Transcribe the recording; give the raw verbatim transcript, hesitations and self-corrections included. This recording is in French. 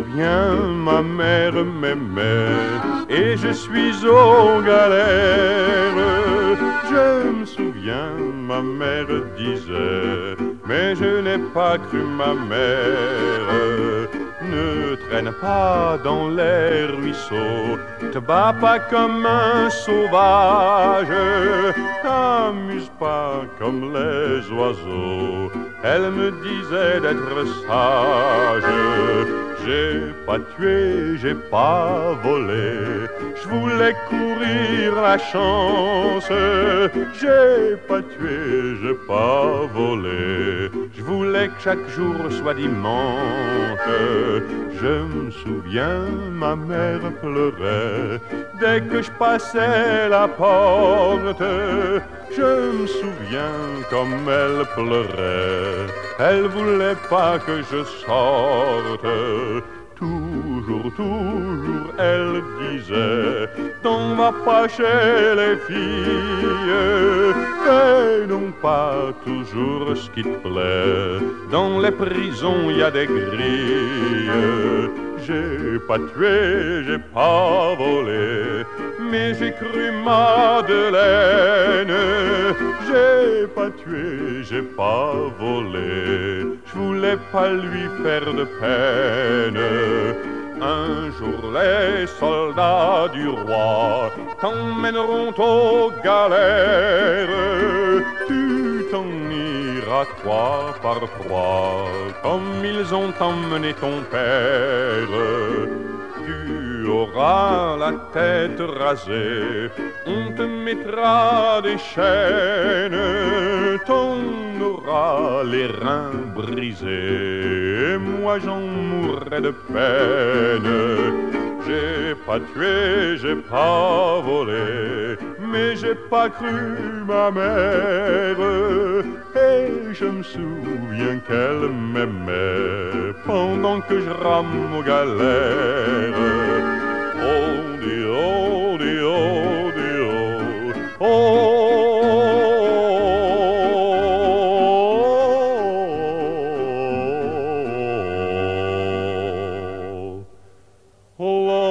souviens, ma mère m'aimait et je suis aux galères. Je me souviens, ma mère disait, mais je n'ai pas cru ma mère. Ne traîne pas dans les ruisseaux, te bats pas comme un sauvage, t'amuse pas comme les oiseaux. Elle me disait d'être sage. J'ai pas tué, j'ai pas volé, je voulais courir la chance. J'ai pas tué, j'ai pas volé, je voulais que chaque jour soit dimanche. Je me souviens, ma mère pleurait dès que je passais la porte. Je me souviens comme elle pleurait, elle voulait pas que je sorte. Toujours, toujours, elle disait, t'en vas pas chez les filles, fais donc pas toujours ce qui te plaît, dans les prisons y a des grilles. J'ai pas tué, j'ai pas volé, mais j'ai cru Madeleine. J'ai pas tué, j'ai pas volé, je voulais pas lui faire de peine. Un jour les soldats du roi t'emmèneront aux galères. Tu t'en iras trois par trois, comme ils ont emmené ton père. Tu auras la tête rasée, on te mettra des chaînes, t'en auras les reins brisés, et moi j'en mourrai de peine. J'ai pas tué, j'ai pas volé, mais j'ai pas cru ma mère. Et je me souviens qu'elle m'aimait pendant que je rame aux galères. Oh, di, oh, di, oh, di, oh, oh. Oh,